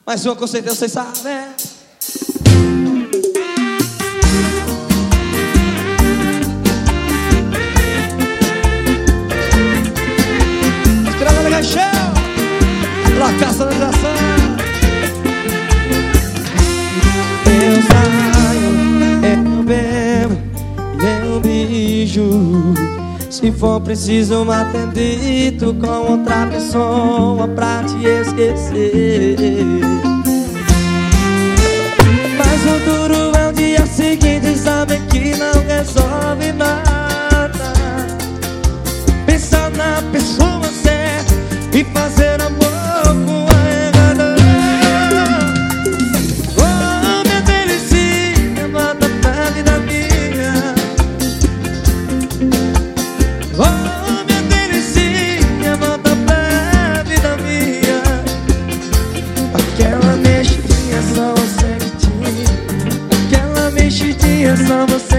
Mais uma com certeza vocês sabem. Estrada da Gaixão, La Caça da Geração. Eu saio, eu bebo, eu beijo. Se for preciso, atendito com outra pessoa pra te esquecer. Mas o duro é o dia seguinte, saber que não resolve nada. Pensar na pessoa certa e fazer amor com a errada. Oh, minha delicinha, volta pra vida minha. Oh, minha delicinha, volta pra vida minha. Aquela mexidinha só você que tinha. Aquela mexidinha só você